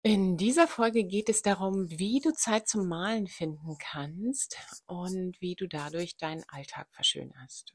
In dieser Folge geht es darum, wie du Zeit zum Malen finden kannst und wie du dadurch deinen Alltag verschönerst.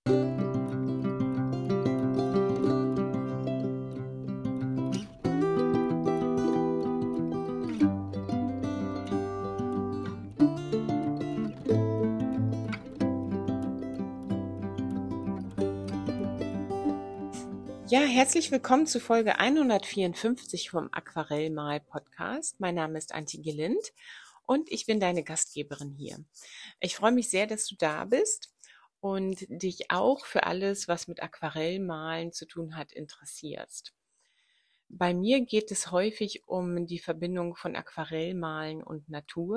Ja, herzlich willkommen zu Folge 154 vom Aquarellmal-Podcast. Mein Name ist Antje Gillind und ich bin deine Gastgeberin hier. Ich freue mich sehr, dass du da bist und dich auch für alles, was mit Aquarellmalen zu tun hat, interessierst. Bei mir geht es häufig um die Verbindung von Aquarellmalen und Natur.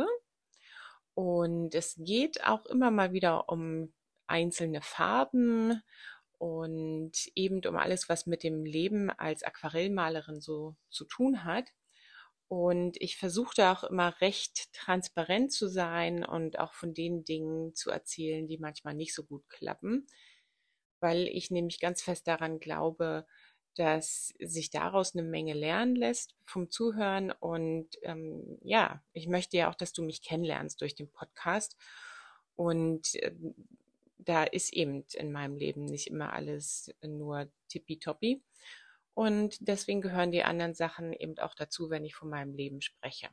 Und es geht auch immer mal wieder um einzelne Farben und eben um alles, was mit dem Leben als Aquarellmalerin so zu tun hat. Und ich versuche da auch immer recht transparent zu sein und auch von den Dingen zu erzählen, die manchmal nicht so gut klappen, weil ich nämlich ganz fest daran glaube, dass sich daraus eine Menge lernen lässt vom Zuhören. Und ja, ich möchte ja auch, dass du mich kennenlernst durch den Podcast. Und da ist eben in meinem Leben nicht immer alles nur tippitoppi. Und deswegen gehören die anderen Sachen eben auch dazu, wenn ich von meinem Leben spreche.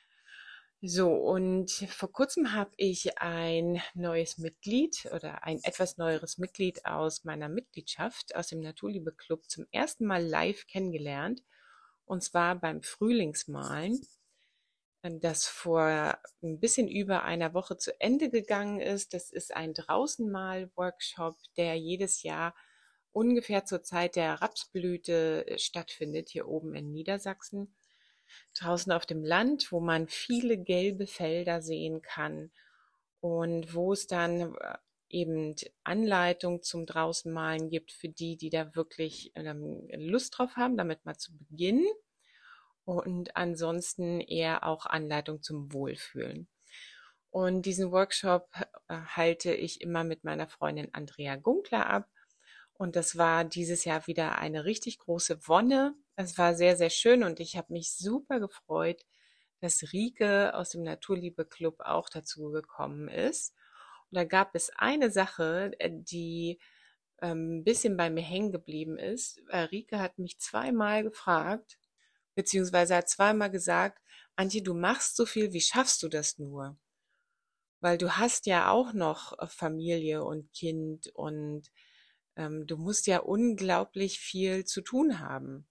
So, und vor kurzem habe ich ein neues Mitglied oder ein etwas neueres Mitglied aus meiner Mitgliedschaft, aus dem Naturliebe Club, zum ersten Mal live kennengelernt. Und zwar beim Frühlingsmalen, das vor ein bisschen über einer Woche zu Ende gegangen ist. Das ist ein Draußenmal-Workshop, der jedes Jahr ungefähr zur Zeit der Rapsblüte stattfindet, hier oben in Niedersachsen. Draußen auf dem Land, wo man viele gelbe Felder sehen kann und wo es dann eben Anleitung zum Draußenmalen gibt für die, die da wirklich Lust drauf haben, damit mal zu beginnen. Und ansonsten eher auch Anleitung zum Wohlfühlen. Und diesen Workshop halte ich immer mit meiner Freundin Andrea Gunkler ab. Und das war dieses Jahr wieder eine richtig große Wonne. Es war sehr, sehr schön und ich habe mich super gefreut, dass Rike aus dem Naturliebe Club auch dazu gekommen ist. Und da gab es eine Sache, die ein bisschen bei mir hängen geblieben ist. Rike hat mich zweimal gefragt, beziehungsweise hat zweimal gesagt, Antje, du machst so viel, wie schaffst du das nur? Weil du hast ja auch noch Familie und Kind und du musst ja unglaublich viel zu tun haben.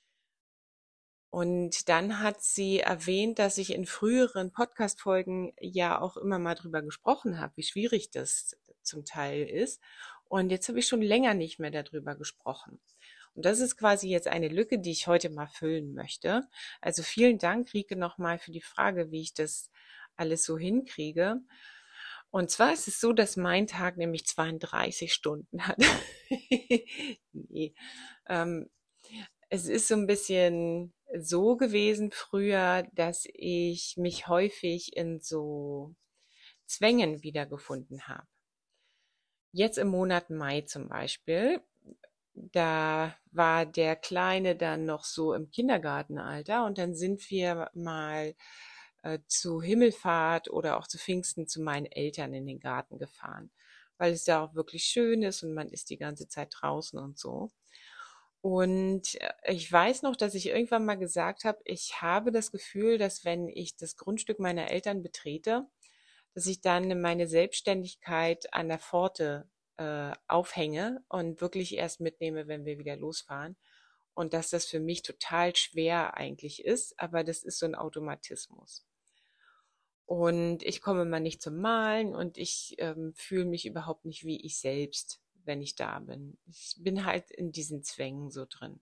Und dann hat sie erwähnt, dass ich in früheren Podcast-Folgen ja auch immer mal drüber gesprochen habe, wie schwierig das zum Teil ist. Und jetzt habe ich schon länger nicht mehr darüber gesprochen. Und das ist quasi jetzt eine Lücke, die ich heute mal füllen möchte. Also vielen Dank, Rike, nochmal für die Frage, wie ich das alles so hinkriege. Und zwar ist es so, dass mein Tag nämlich 32 Stunden hat. Nee. Ähm, Es ist so ein bisschen so gewesen früher, dass ich mich häufig in so Zwängen wiedergefunden habe. Jetzt im Monat Mai zum Beispiel, da war der Kleine dann noch so im Kindergartenalter und dann sind wir mal zu Himmelfahrt oder auch zu Pfingsten zu meinen Eltern in den Garten gefahren, weil es da auch wirklich schön ist und man ist die ganze Zeit draußen und so. Und ich weiß noch, dass ich irgendwann mal gesagt habe, ich habe das Gefühl, dass wenn ich das Grundstück meiner Eltern betrete, dass ich dann meine Selbstständigkeit an der Pforte aufhänge und wirklich erst mitnehme, wenn wir wieder losfahren. Und dass das für mich total schwer eigentlich ist, aber das ist so ein Automatismus. Und ich komme mal nicht zum Malen und ich fühle mich überhaupt nicht wie ich selbst, wenn ich da bin. Ich bin halt in diesen Zwängen so drin.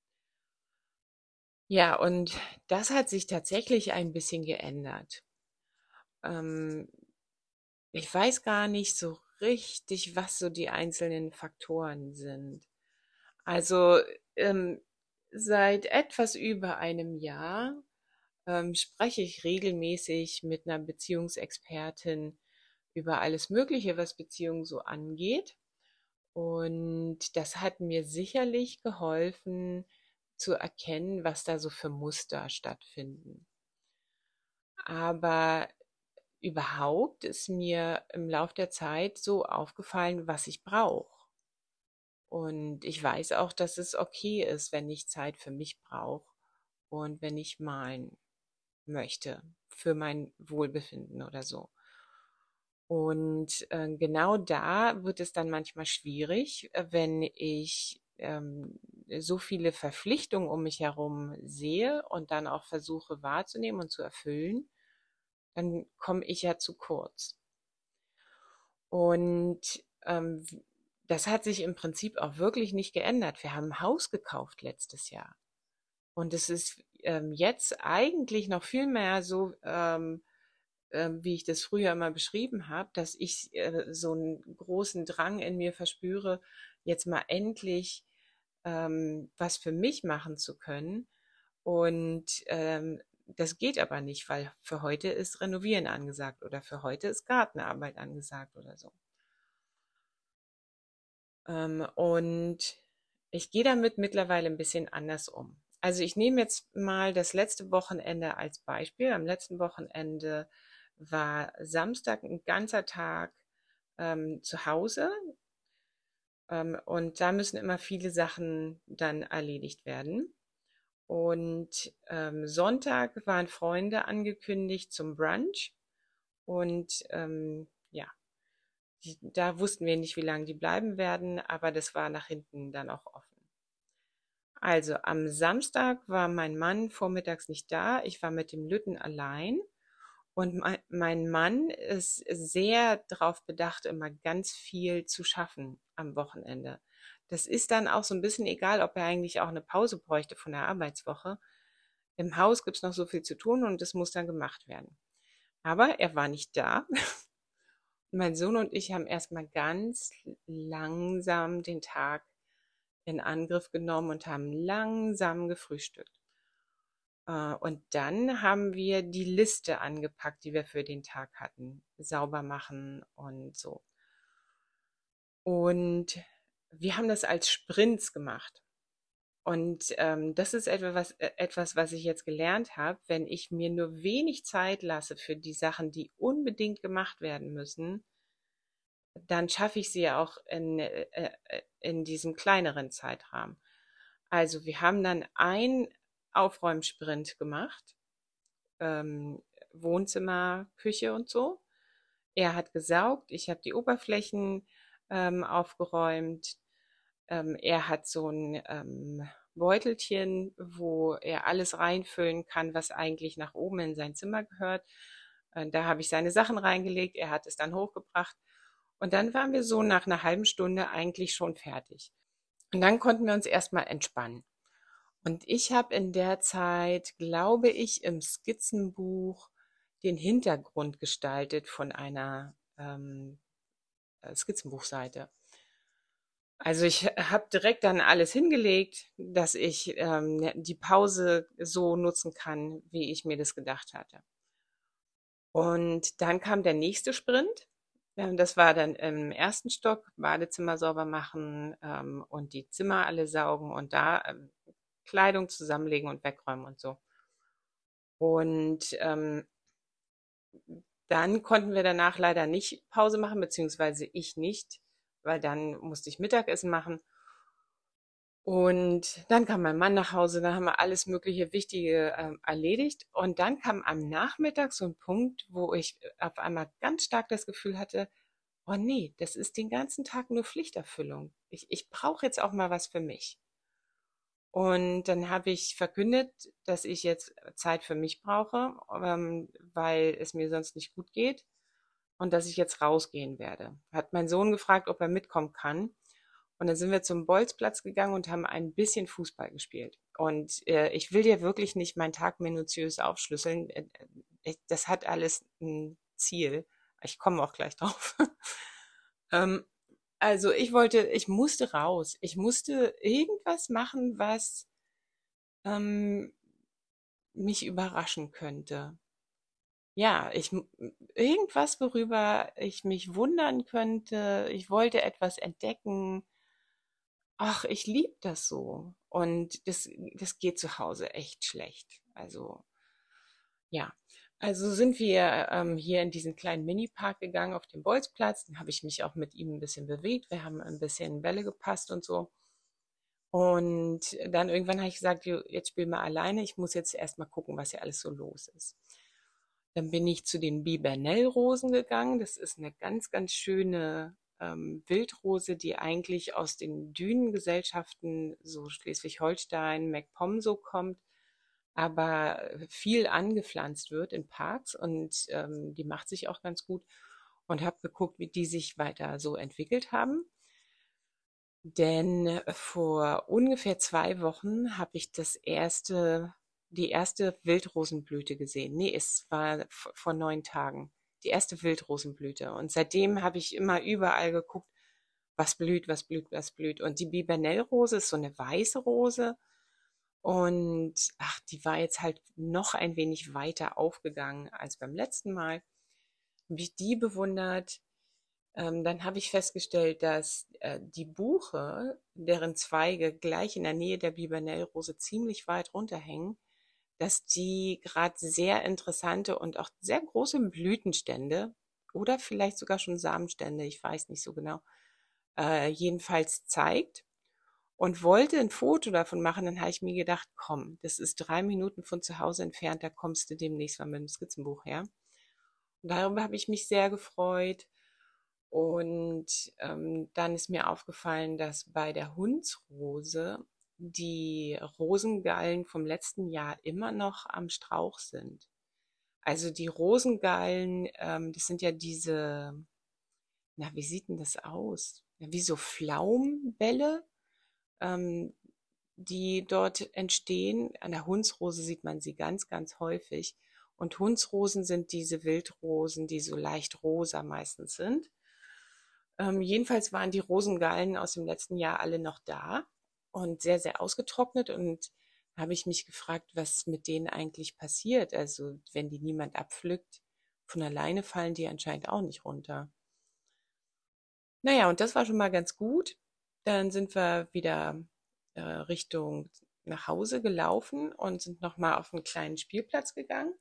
Ja, und das hat sich tatsächlich ein bisschen geändert. Ähm, Ich weiß gar nicht so richtig, was so die einzelnen Faktoren sind. Also ähm, seit etwas über einem Jahr spreche ich regelmäßig mit einer Beziehungsexpertin über alles Mögliche, was Beziehungen so angeht. Und das hat mir sicherlich geholfen, zu erkennen, was da so für Muster stattfinden. Aber überhaupt ist mir im Lauf der Zeit so aufgefallen, was ich brauche. Und ich weiß auch, dass es okay ist, wenn ich Zeit für mich brauche und wenn ich malen möchte für mein Wohlbefinden oder so. Und genau da wird es dann manchmal schwierig, wenn ich so viele Verpflichtungen um mich herum sehe und dann auch versuche wahrzunehmen und zu erfüllen, dann komme ich ja zu kurz. Und das hat sich im Prinzip auch wirklich nicht geändert. Wir haben ein Haus gekauft letztes Jahr. Und es ist jetzt eigentlich noch viel mehr so, wie ich das früher immer beschrieben habe, dass ich so einen großen Drang in mir verspüre, jetzt mal endlich was für mich machen zu können. Und das geht aber nicht, weil für heute ist Renovieren angesagt oder für heute ist Gartenarbeit angesagt oder so. Und ich gehe damit mittlerweile ein bisschen anders um. Also ich nehme jetzt mal das letzte Wochenende als Beispiel. Am letzten Wochenende war Samstag ein ganzer Tag zu Hause. Und da müssen immer viele Sachen dann erledigt werden. Und Sonntag waren Freunde angekündigt zum Brunch. Und ja, da wussten wir nicht, wie lange die bleiben werden, aber das war nach hinten dann auch offen. Also am Samstag war mein Mann vormittags nicht da. Ich war mit dem Lütten allein. Und mein Mann ist sehr darauf bedacht, immer ganz viel zu schaffen am Wochenende. Das ist dann auch so ein bisschen egal, ob er eigentlich auch eine Pause bräuchte von der Arbeitswoche. Im Haus gibt's noch so viel zu tun und das muss dann gemacht werden. Aber er war nicht da. Mein Sohn und ich haben erstmal ganz langsam den Tag in Angriff genommen und haben langsam gefrühstückt. Und dann haben wir die Liste angepackt, die wir für den Tag hatten. Sauber machen und so. Und wir haben das als Sprints gemacht. Und das ist etwas, was ich jetzt gelernt habe. Wenn ich mir nur wenig Zeit lasse für die Sachen, die unbedingt gemacht werden müssen, dann schaffe ich sie ja auch in diesem kleineren Zeitrahmen. Also wir haben dann einen Aufräumsprint gemacht, Wohnzimmer, Küche und so. Er hat gesaugt, ich habe die Oberflächen aufgeräumt. Er hat so ein Beutelchen, wo er alles reinfüllen kann, was eigentlich nach oben in sein Zimmer gehört. Da habe ich seine Sachen reingelegt, er hat es dann hochgebracht. Und dann waren wir so nach einer halben Stunde eigentlich schon fertig. Und dann konnten wir uns erstmal entspannen. Und ich habe in der Zeit, glaube ich, im Skizzenbuch den Hintergrund gestaltet von einer Skizzenbuchseite. Also ich habe direkt dann alles hingelegt, dass ich die Pause so nutzen kann, wie ich mir das gedacht hatte. Und dann kam der nächste Sprint. Das war dann im ersten Stock, Badezimmer sauber machen und die Zimmer alle saugen und da Kleidung zusammenlegen und wegräumen und so. Und dann konnten wir danach leider nicht Pause machen, beziehungsweise ich nicht, weil dann musste ich Mittagessen machen. Und dann kam mein Mann nach Hause, dann haben wir alles mögliche Wichtige erledigt. Und dann kam am Nachmittag so ein Punkt, wo ich auf einmal ganz stark das Gefühl hatte, oh nee, das ist den ganzen Tag nur Pflichterfüllung. Ich brauche jetzt auch mal was für mich. Und dann habe ich verkündet, dass ich jetzt Zeit für mich brauche, weil es mir sonst nicht gut geht und dass ich jetzt rausgehen werde. Hat mein Sohn gefragt, ob er mitkommen kann. Und dann sind wir zum Bolzplatz gegangen und haben ein bisschen Fußball gespielt. Und ich will dir wirklich nicht meinen Tag minutiös aufschlüsseln. Das hat alles ein Ziel. Ich komme auch gleich drauf. Also ich musste raus. Ich musste irgendwas machen, was mich überraschen könnte. Ja, irgendwas, worüber ich mich wundern könnte. Ich wollte etwas entdecken. ach, ich liebe das so. Und das geht zu Hause echt schlecht. Also, ja. Also sind wir hier in diesen kleinen Minipark gegangen auf dem Bolzplatz. Dann habe ich mich auch mit ihm ein bisschen bewegt. Wir haben ein bisschen Bälle gepasst und so. Und dann irgendwann habe ich gesagt, "Jo, jetzt spielen wir alleine. Ich muss jetzt erst mal gucken, was hier alles so los ist." Dann bin ich zu den Bibernellrosen gegangen. Das ist eine ganz, ganz schöne Wildrose, die eigentlich aus den Dünengesellschaften, so Schleswig-Holstein, MacPom so kommt, aber viel angepflanzt wird in Parks und die macht sich auch ganz gut und habe geguckt, wie die sich weiter so entwickelt haben. Denn vor ungefähr 2 Wochen habe ich die erste Wildrosenblüte gesehen. Nee, es war vor 9 Tagen. Die erste Wildrosenblüte. Und seitdem habe ich immer überall geguckt, was blüht, was blüht, was blüht. Und die Bibernellrose ist so eine weiße Rose. Und ach, die war jetzt halt noch ein wenig weiter aufgegangen als beim letzten Mal. Habe ich die bewundert. Dann habe ich festgestellt, dass die Buche, deren Zweige gleich in der Nähe der Bibernellrose ziemlich weit runterhängen, dass die gerade sehr interessante und auch sehr große Blütenstände oder vielleicht sogar schon Samenstände, ich weiß nicht so genau, jedenfalls zeigt und wollte ein Foto davon machen. Dann habe ich mir gedacht, komm, das ist 3 Minuten von zu Hause entfernt, da kommst du demnächst mal mit dem Skizzenbuch her. Und darüber habe ich mich sehr gefreut. Und dann ist mir aufgefallen, dass bei der Hundsrose die Rosengallen vom letzten Jahr immer noch am Strauch sind. Also die Rosengallen, das sind ja diese, na, wie sieht denn das aus? Ja, wie so Pflaumenbälle, ähm, die dort entstehen. An der Hundsrose sieht man sie ganz, ganz häufig. Und Hundsrosen sind diese Wildrosen, die so leicht rosa meistens sind. Jedenfalls waren die Rosengallen aus dem letzten Jahr alle noch da und sehr, sehr ausgetrocknet. Und habe ich mich gefragt, was mit denen eigentlich passiert. Also wenn die niemand abpflückt, von alleine fallen die anscheinend auch nicht runter. Naja, und das war schon mal ganz gut. Dann sind wir wieder Richtung nach Hause gelaufen und sind nochmal auf einen kleinen Spielplatz gegangen.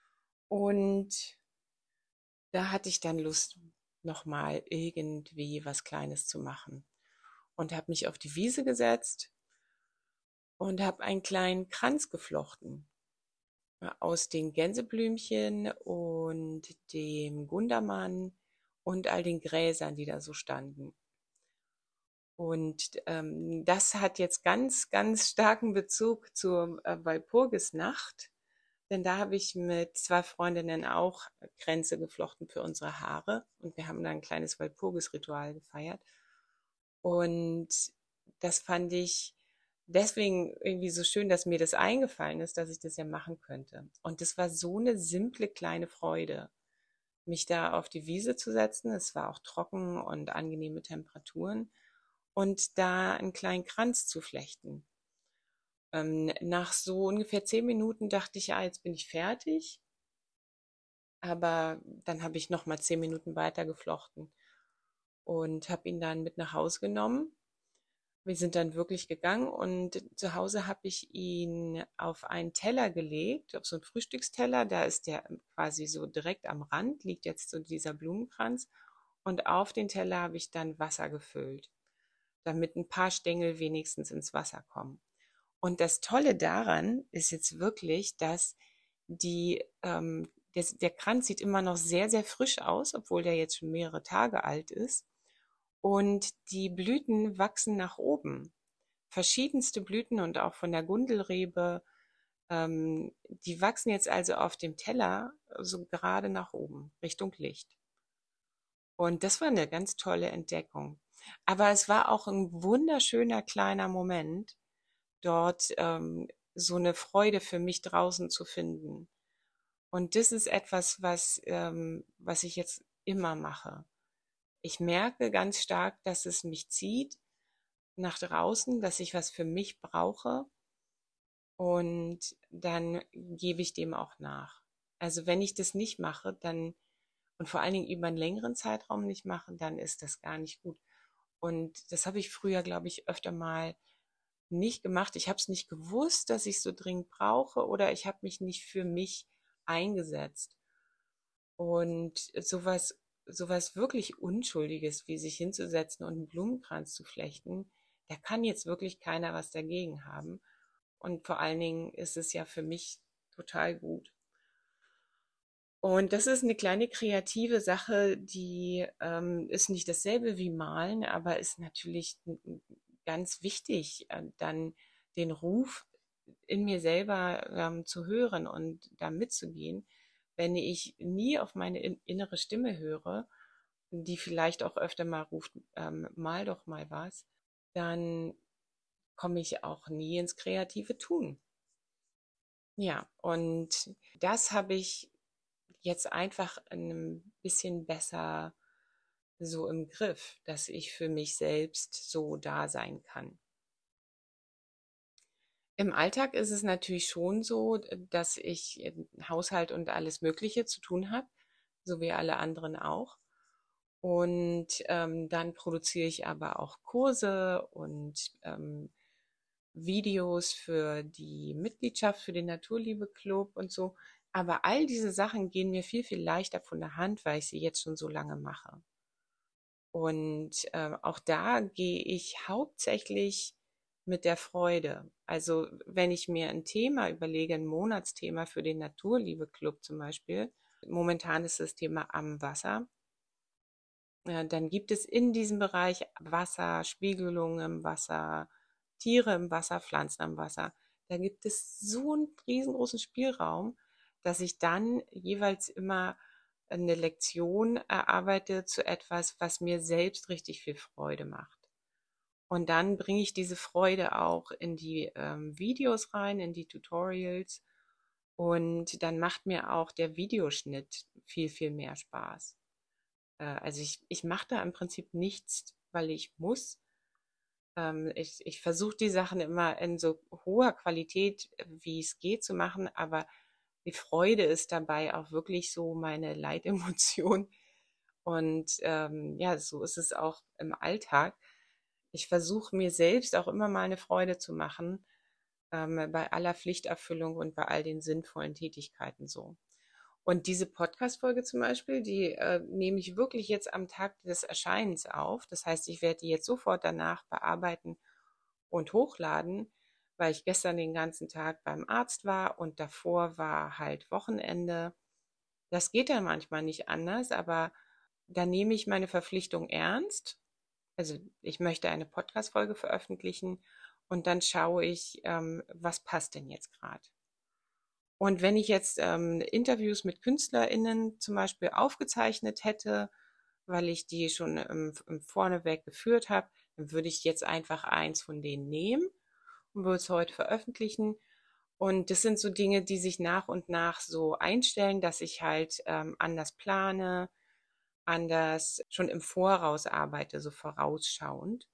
Und da hatte ich dann Lust, nochmal irgendwie was Kleines zu machen. Und habe mich auf die Wiese gesetzt und habe einen kleinen Kranz geflochten aus den Gänseblümchen und dem Gundermann und all den Gräsern, die da so standen. Und das hat jetzt ganz, ganz starken Bezug zur Walpurgisnacht, denn da habe ich mit 2 Freundinnen auch Kränze geflochten für unsere Haare und wir haben da ein kleines Walpurgisritual gefeiert. Und das fand ich deswegen irgendwie so schön, dass mir das eingefallen ist, dass ich das ja machen könnte. Und das war so eine simple kleine Freude, mich da auf die Wiese zu setzen. Es war auch trocken und angenehme Temperaturen und da einen kleinen Kranz zu flechten. Nach so ungefähr 10 Minuten dachte ich, ja, jetzt bin ich fertig. Aber dann habe ich noch mal 10 Minuten weiter geflochten und habe ihn dann mit nach Hause genommen. Wir sind dann wirklich gegangen und zu Hause habe ich ihn auf einen Teller gelegt, auf so einen Frühstücksteller. Da ist der quasi so direkt am Rand, liegt jetzt so dieser Blumenkranz. Und auf den Teller habe ich dann Wasser gefüllt, damit ein paar Stängel wenigstens ins Wasser kommen. Und das Tolle daran ist jetzt wirklich, dass der Kranz sieht immer noch sehr, sehr frisch aus, obwohl der jetzt schon mehrere Tage alt ist. Und die Blüten wachsen nach oben. Verschiedenste Blüten und auch von der Gundelrebe. Die wachsen jetzt also auf dem Teller so gerade nach oben, Richtung Licht. Und das war eine ganz tolle Entdeckung. Aber es war auch ein wunderschöner kleiner Moment, dort so eine Freude für mich draußen zu finden. Und das ist etwas, was ich jetzt immer mache. Ich merke ganz stark, dass es mich zieht nach draußen, dass ich was für mich brauche und dann gebe ich dem auch nach. Also wenn ich das nicht mache, dann und vor allen Dingen über einen längeren Zeitraum nicht mache, dann ist das gar nicht gut. Und das habe ich früher, glaube ich, öfter mal nicht gemacht. Ich habe es nicht gewusst, dass ich es so dringend brauche oder ich habe mich nicht für mich eingesetzt. Und sowas wirklich Unschuldiges, wie sich hinzusetzen und einen Blumenkranz zu flechten, da kann jetzt wirklich keiner was dagegen haben. Und vor allen Dingen ist es ja für mich total gut. Und das ist eine kleine kreative Sache, die ist nicht dasselbe wie Malen, aber ist natürlich ganz wichtig, dann den Ruf in mir selber zu hören und da mitzugehen. Wenn ich nie auf meine innere Stimme höre, die vielleicht auch öfter mal ruft, mal doch mal was, dann komme ich auch nie ins kreative Tun. Ja, und das habe ich jetzt einfach ein bisschen besser so im Griff, dass ich für mich selbst so da sein kann. Im Alltag ist es natürlich schon so, dass ich Haushalt und alles Mögliche zu tun habe, so wie alle anderen auch. Und dann produziere ich aber auch Kurse und Videos für die Mitgliedschaft, für den Naturliebe Club und so. Aber all diese Sachen gehen mir viel, viel leichter von der Hand, weil ich sie jetzt schon so lange mache. Und auch da gehe ich hauptsächlich mit der Freude. Also wenn ich mir ein Thema überlege, ein Monatsthema für den Naturliebe Club zum Beispiel, momentan ist das Thema am Wasser, dann gibt es in diesem Bereich Wasser, Spiegelung im Wasser, Tiere im Wasser, Pflanzen am Wasser. Da gibt es so einen riesengroßen Spielraum, dass ich dann jeweils immer eine Lektion erarbeite zu etwas, was mir selbst richtig viel Freude macht. Und dann bringe ich diese Freude auch in die Videos rein, in die Tutorials. Und dann macht mir auch der Videoschnitt viel, viel mehr Spaß. Also ich mache da im Prinzip nichts, weil ich muss. Ich versuche die Sachen immer in so hoher Qualität, wie es geht, zu machen, aber die Freude ist dabei auch wirklich so meine Leitemotion. Und ja, so ist es auch im Alltag. Ich versuche mir selbst auch immer mal eine Freude zu machen, bei aller Pflichterfüllung und bei all den sinnvollen Tätigkeiten so. Und diese Podcast-Folge zum Beispiel, die nehme ich wirklich jetzt am Tag des Erscheinens auf. Das heißt, ich werde die jetzt sofort danach bearbeiten und hochladen, weil ich gestern den ganzen Tag beim Arzt war und davor war halt Wochenende. Das geht dann manchmal nicht anders, aber da nehme ich meine Verpflichtung ernst. Also ich möchte eine Podcast-Folge veröffentlichen und dann schaue ich, was passt denn jetzt gerade. Und wenn ich jetzt Interviews mit KünstlerInnen zum Beispiel aufgezeichnet hätte, weil ich die schon im Vorneweg geführt habe, dann würde ich jetzt einfach eins von denen nehmen und würde es heute veröffentlichen. Und das sind so Dinge, die sich nach und nach so einstellen, dass ich halt anders plane, anders schon im Voraus arbeite, so vorausschauend.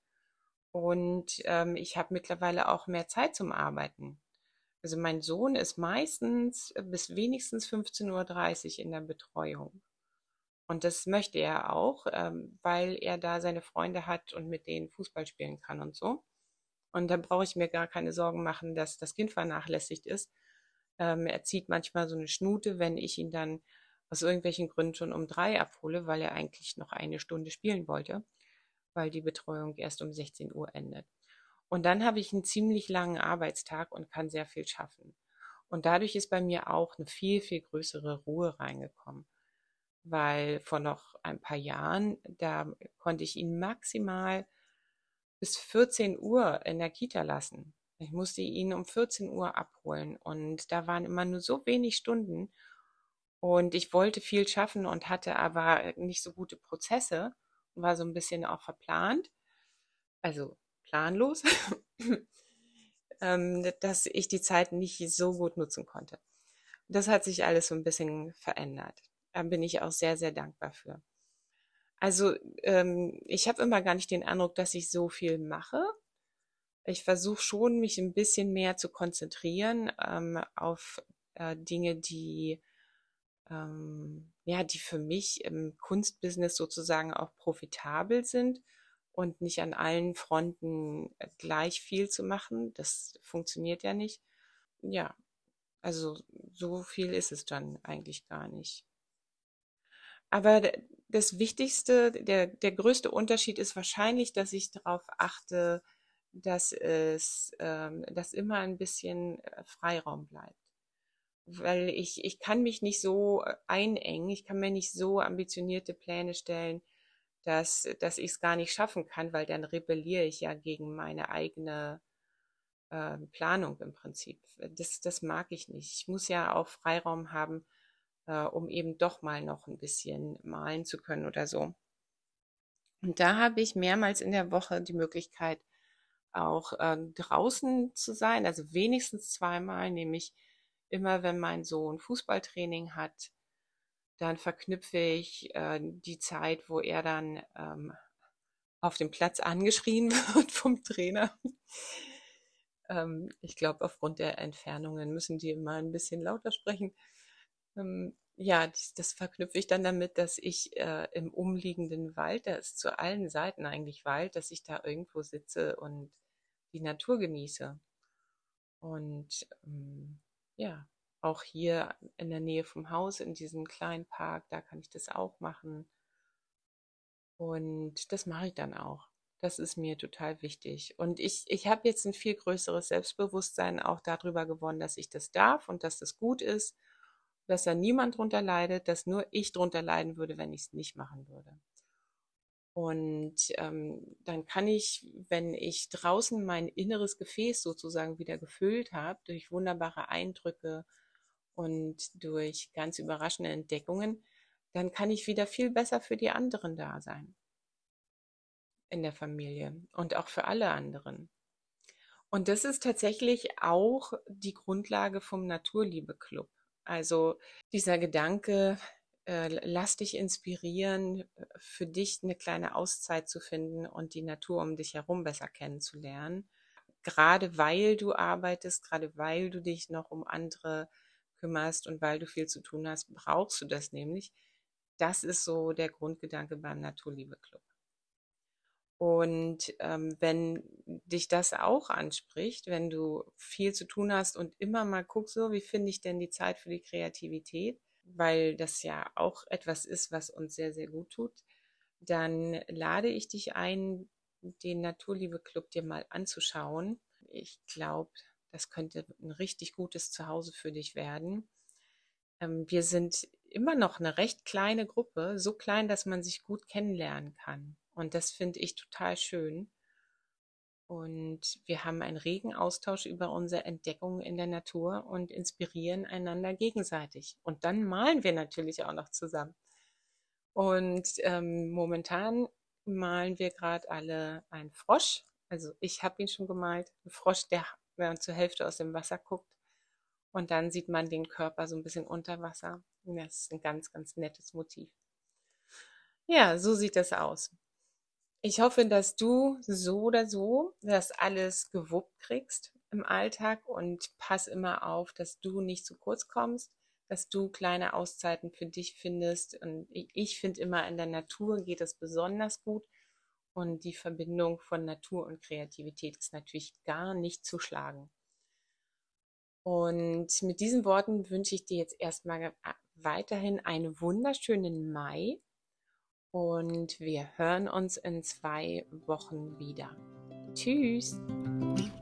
Und ich habe mittlerweile auch mehr Zeit zum Arbeiten. Also mein Sohn ist meistens bis wenigstens 15:30 Uhr in der Betreuung. Und das möchte er auch, weil er da seine Freunde hat und mit denen Fußball spielen kann und so. Und da brauche ich mir gar keine Sorgen machen, dass das Kind vernachlässigt ist. Er zieht manchmal so eine Schnute, wenn ich ihn dann aus irgendwelchen Gründen schon um 3 abhole, weil er eigentlich noch eine Stunde spielen wollte, weil die Betreuung erst um 16 Uhr endet. Und dann habe ich einen ziemlich langen Arbeitstag und kann sehr viel schaffen. Und dadurch ist bei mir auch eine viel, viel größere Ruhe reingekommen. Weil vor noch ein paar Jahren, da konnte ich ihn maximal bis 14 Uhr in der Kita lassen. Ich musste ihn um 14 Uhr abholen und da waren immer nur so wenig Stunden und ich wollte viel schaffen und hatte aber nicht so gute Prozesse und war so ein bisschen auch verplant, also planlos, dass ich die Zeit nicht so gut nutzen konnte. Das hat sich alles so ein bisschen verändert. Da bin ich auch sehr, sehr dankbar für. Also ich habe immer gar nicht den Eindruck, dass ich so viel mache. Ich versuche schon, mich ein bisschen mehr zu konzentrieren auf Dinge, die ja, die für mich im Kunstbusiness sozusagen auch profitabel sind und nicht an allen Fronten gleich viel zu machen. Das funktioniert ja nicht. Ja, also so viel ist es dann eigentlich gar nicht. Aber das Wichtigste, der größte Unterschied ist wahrscheinlich, dass ich darauf achte, dass immer ein bisschen Freiraum bleibt. Weil ich kann mich nicht so einengen, ich kann mir nicht so ambitionierte Pläne stellen, dass ich es gar nicht schaffen kann, weil dann rebelliere ich ja gegen meine eigene Planung im Prinzip. Das mag ich nicht. Ich muss ja auch Freiraum haben, um eben doch mal noch ein bisschen malen zu können oder so. Und da habe ich mehrmals in der Woche die Möglichkeit, auch draußen zu sein, also wenigstens zweimal, nämlich immer, wenn mein Sohn Fußballtraining hat, dann verknüpfe ich die Zeit, wo er dann auf dem Platz angeschrien wird vom Trainer. Ich glaube, aufgrund der Entfernungen müssen die immer ein bisschen lauter sprechen. Ja, das verknüpfe ich dann damit, dass ich im umliegenden Wald, da ist zu allen Seiten eigentlich Wald, dass ich da irgendwo sitze und die Natur genieße. Und ja, auch hier in der Nähe vom Haus, in diesem kleinen Park, da kann ich das auch machen. Und das mache ich dann auch. Das ist mir total wichtig. Und ich habe jetzt ein viel größeres Selbstbewusstsein auch darüber gewonnen, dass ich das darf und dass das gut ist, dass da niemand drunter leidet, dass nur ich drunter leiden würde, wenn ich es nicht machen würde. Und dann kann ich, wenn ich draußen mein inneres Gefäß sozusagen wieder gefüllt habe, durch wunderbare Eindrücke und durch ganz überraschende Entdeckungen, dann kann ich wieder viel besser für die anderen da sein in der Familie und auch für alle anderen. Und das ist tatsächlich auch die Grundlage vom Naturliebe-Club. Also dieser Gedanke, lass dich inspirieren, für dich eine kleine Auszeit zu finden und die Natur um dich herum besser kennenzulernen. Gerade weil du arbeitest, gerade weil du dich noch um andere kümmerst und weil du viel zu tun hast, brauchst du das nämlich. Das ist so der Grundgedanke beim Naturliebe-Club. Und wenn dich das auch anspricht, wenn du viel zu tun hast und immer mal guckst, so, wie finde ich denn die Zeit für die Kreativität, weil das ja auch etwas ist, was uns sehr, sehr gut tut, dann lade ich dich ein, den Naturliebe Club dir mal anzuschauen. Ich glaube, das könnte ein richtig gutes Zuhause für dich werden. Wir sind immer noch eine recht kleine Gruppe, so klein, dass man sich gut kennenlernen kann. Und das finde ich total schön. Und wir haben einen regen Austausch über unsere Entdeckungen in der Natur und inspirieren einander gegenseitig. Und dann malen wir natürlich auch noch zusammen. Und momentan malen wir gerade alle einen Frosch. Also ich habe ihn schon gemalt. Ein Frosch, der zur Hälfte aus dem Wasser guckt. Und dann sieht man den Körper so ein bisschen unter Wasser. Und das ist ein ganz, ganz nettes Motiv. Ja, so sieht das aus. Ich hoffe, dass du so oder so das alles gewuppt kriegst im Alltag und pass immer auf, dass du nicht zu kurz kommst, dass du kleine Auszeiten für dich findest. Und ich finde immer, in der Natur geht es besonders gut. Und die Verbindung von Natur und Kreativität ist natürlich gar nicht zu schlagen. Und mit diesen Worten wünsche ich dir jetzt erstmal weiterhin einen wunderschönen Mai und wir hören uns in 2 Wochen wieder. Tschüss!